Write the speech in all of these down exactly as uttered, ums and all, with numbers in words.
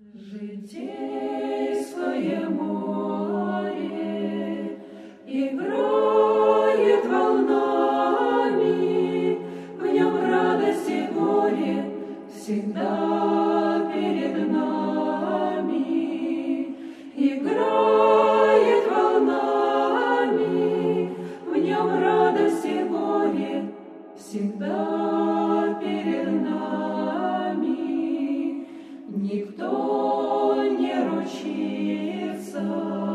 Житейское море играет волнами, в нем радость и горе всегда перед нами. Играет волнами, в нем радость и горе всегда перед нами. Никто не ручится,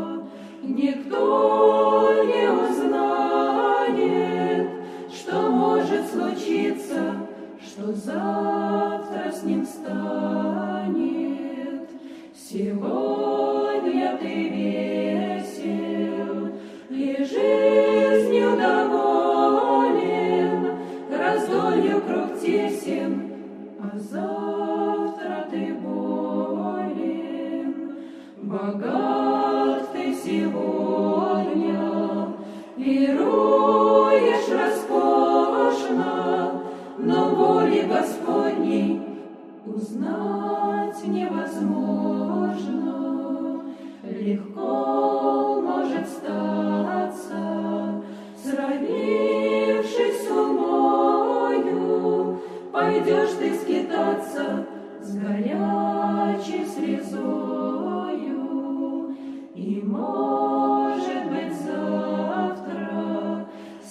никто не узнает, что может случиться, что завтра с ним станет. Сегодня ты весел и жизнью доволен, раздолью круг тесен, а завтра ты болен. Богат ты сегодня, пируешь роскошно, но воли Господней узнать невозможно. Легко может статься, сравнившись с умою, пойдешь ты скитаться с горячей слезою, и, может быть, завтра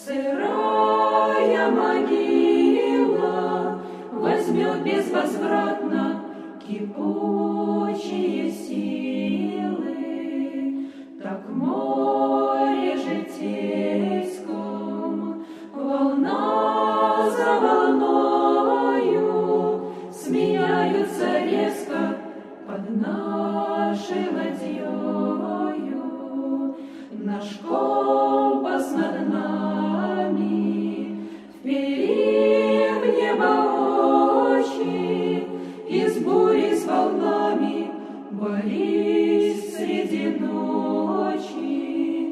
сырая могила возьмет безвозвратно кипучие силы. Так в море житейском волна за волною сменяются резко под нашей ладьёю. Наш компас над нами, впери в небо очи, и с бурей с волнами борись среди ночи.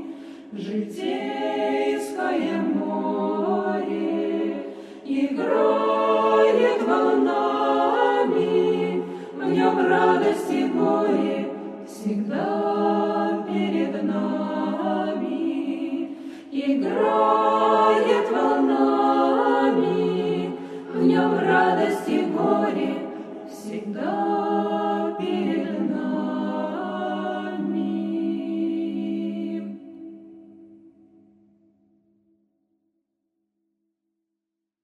Житейское море играет волнами, в нем радость и горе всегда перед нами. Играет волнами, в нем радость и горе всегда